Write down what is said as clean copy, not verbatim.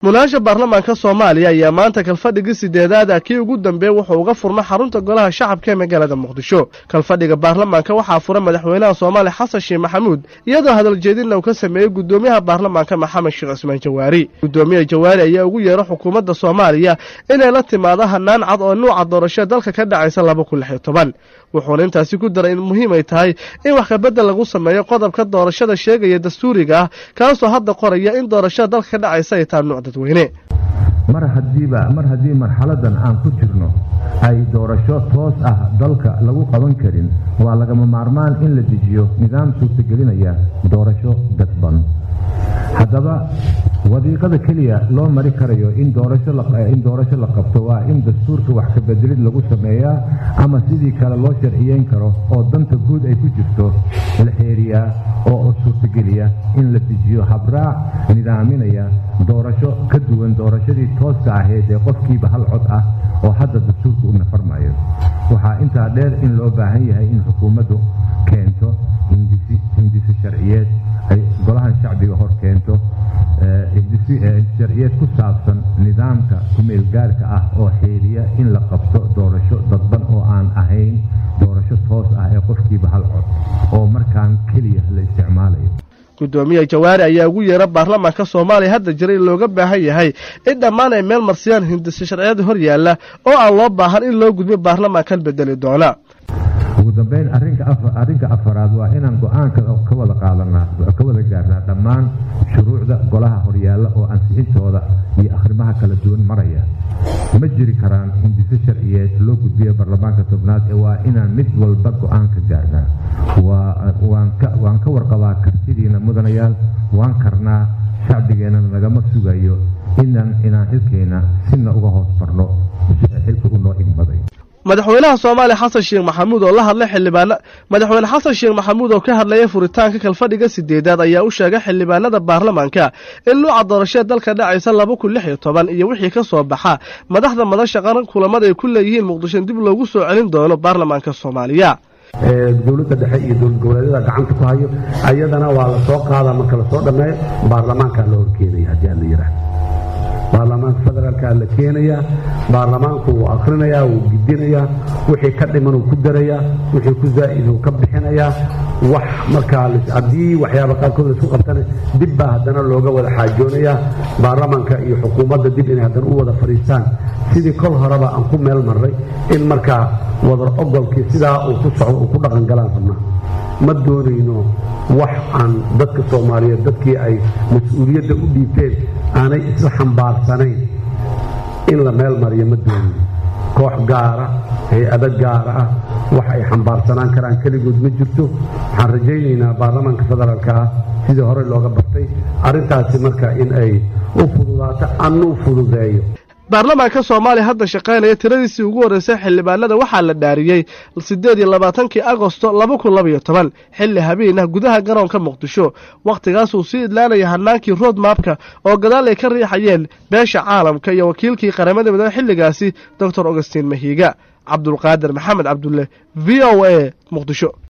munaasha baarlamaanka Soomaaliya ayaa maanta kalfadhiga sideedaad kii ugu dambeeyay wuxuu uga furmay xarunta golaha shacabka ee magaalada Muqdisho. Kalfadhiga baarlamaanka waxaa furay madaxweynaha Soomaaliya Xasan Sheekh Maxamuud iyadoo hadal jeedin uu ka sameeyay gudoomiyaha baarlamaanka Maxamed Sheekh Ismaan Jawaari. Gudoomiyaha Jawaari ayaa ugu yeeray xukuumadda Soomaaliya inay la timaado hanaan cad oo nooca doorashada dalka ka dhacaysa 2016. wuxuuna intaasi ku daray in muhiim ay tahay in wax ka bedel lagu sameeyo qodobka doorashada sheegaya dastuuriga ah kaasoo hadda qoraya in doorashada dalka ka dhacaysa ay tahay nooc dadweyne. mar haddii marxaladan aan ku jirno ay doorasho toos ah dalka lagu qaban karin waa lagama maarmaan in la dejiyo nidaam suurtagelinaya doorasho dadban. haddaba wadiiqada kaliya loo mari karayo in doorasho la qabto waa in dastuurka wax ka bedelid lagu sameeyaa ama sidii kale loo sharciyeyn karo oo danta guud ay ku jirto la xeeriyaa oo suurtageliya in la dejiyo habraac nidaaminaya doorasho ka duwan doorashadii tooska ahayd ee qofkiiba hal cod ah oo hadda dastuurka u nafarmayo. waxaa intaa dheer in loo baahan yahay in xukuumaddu keento hindisi sharciyeed ay golahan shacbiga hor keento sharciyeed ku saabsan nidaamka kumeel gaarka ah oo xeeriya in la qabto doorasho dadban oo aan ahayn doorasho toos ah ee qofkiiba hal cod oo markaan kaliya la isticmaalayo. gudoomiyaha Jawaari ayaa ugu yeeray baarlamaanka Soomaaliya hadda jiray looga baahan yahay in dhammaan ay meel marsiyaan hindisi sharciyeed hor yaala oo aan loo baahan in loo gudbiyo baarlamaanka bedeli doona. ugu dambeyn arrinka afaraad waa inaan go'aanka ka wada gaarnaa dhammaan shuruucda golaha horyaalla oo ansixintooda iyo akhrimaha kala duwan maraya. ma jiri karaan hindisi sharciyeed loo gudbiyo baarlamaanka tobnaad ee waa inaan mid walba go'aan ka gaarnaa. waan ka warqabaa kartidiina mudanayaal waan karnaa shacbigeennana nagama sugayo inaan xilkeena sina uga hoos barno xilka u noo igmaday. madaxweynaha Soomaaliya Xasan Sheekh Maxamuud oo la hadlay madaxweyne Xasan Sheekh Maxamuud oo ka hadlayay furitaanka kalfadhiga sideedaad ayaa u sheegay xildhibaanada baarlamaanka in nooca doorashada dalka dhacaysa 2016 iyo wixii ka soo baxa madaxda madasha qaran kulamada ay ku leeyihiin Muqdisho dib loogu soo celin doono baarlamaanka Soomaaliya. dawladda dhexe iyo dawlad goboleedyada gacanta ku hayo ayadana waa la soo qaadaa marka la soo dhameeyo baarlamaanka loo horkeenaya hadii la yiraahdo. baarlamaanka federaalka la keenaya baarlamaanku uu akrinaya uu gidinaya wixii ka dhiman uu ku daraya wixii ku zaa'id uu ka bixinaya wax markaa hadii waxyaabo qaarkood isku qabtana dib baa haddana looga wada xaajoonaya baarlamaanka iyo xukuumadda dib inay haddana u wada fadhiistaan sidii kol horeba aan ku meel marray in markaa wada ogolkii sidaa uu ku socdo uu ku dhaqan galaan rabnaa. ma doonayno wax aan dadka Soomaaliyeed dadkii ay mas'uuliyadda u dhiibteen aanay isla xambaarsanayn in la meel mariyo. ma doonayno koox gaara hay'ado gaara ah wax ay xambaarsanaan karaan kaligood ma jirto. waxaan rajaynaynaa baarlamaanka federaalka ah sidii hore looga bartay arrintaasi marka in ay u fududaato annu fududeeyo. baarlamaanka Soomaaliya hadda shaqeynaya tiradiisii ugu horeysay xildhibaanada waxaa la dhaariyay 28 Agoosto 2012 xilli habeenah gudaha garoonka Muqdisho. waqtigaas uu sii idlaanaya hanaankii road mapka oo gadaal ay ka riixayeen beesha caalamka iyo wakiilkii qaramada midoobay xilligaasi Dr. Augustin Mahiga. Cabdulqaadir Maxamed Cabdulle VOA Muqdisho.